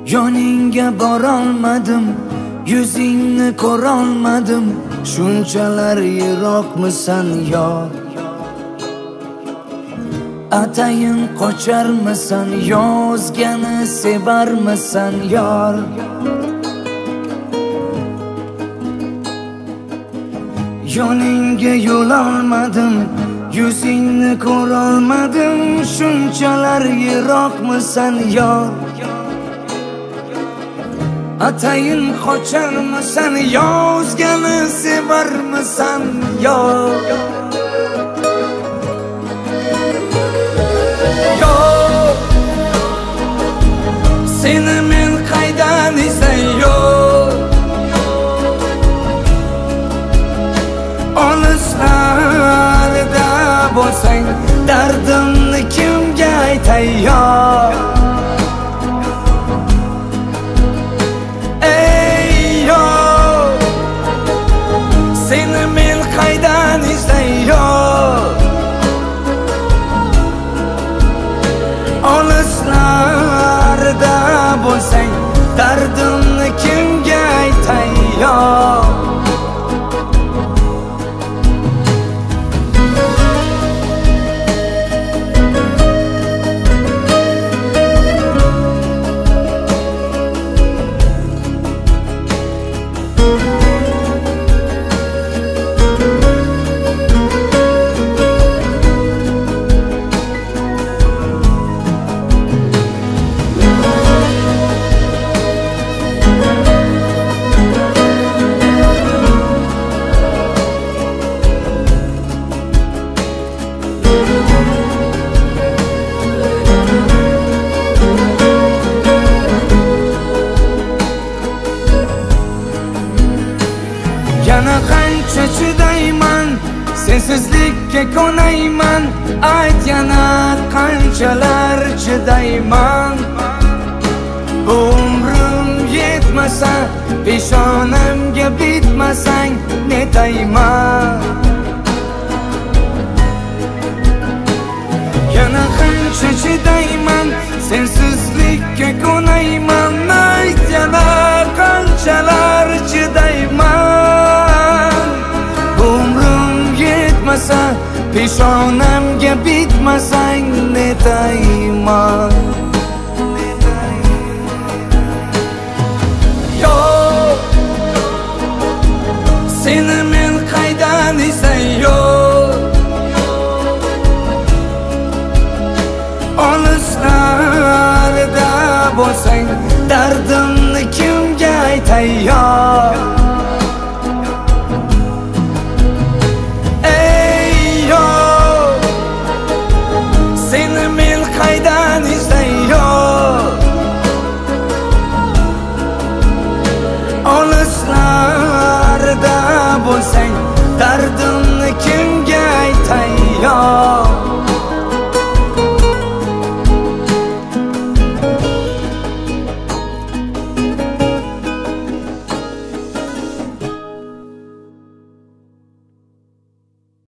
Yoningga borolmadim, yuzingni ko'rolmadim. Shunchalar yiroqmisan yor? Atayin qocharmisan, yozgani sevarmisan yor? Yoningga yo'l olmadim, yuzingni ko'rolmadim. Shunchalar yiroqmisan yor? Atayin qocharmisan, yozgani sevarmisan yor? Yo'q, seni men qaydan izlay? Yo'q, olislarda bo'lsang, dardimni kimga aytay yor? Olislarda bo'lsang, dardimni kimga aytay yor? Yana qancha chidayman, sensizlikka ko'nayman. Ayt, yana qanchalar chidayman. Bu umrim yetmasa, peshonamga bitmasang netayman. Yana qancha chidayman, sensizlikka ko'nayman. Ayt, yana qanchalar chidayman. Peshonamga bitmasang netayman. Yo'q, seni men qaydan izlay? Yo'q, olislarda bo'lsang, dardimni kimga aytay yor?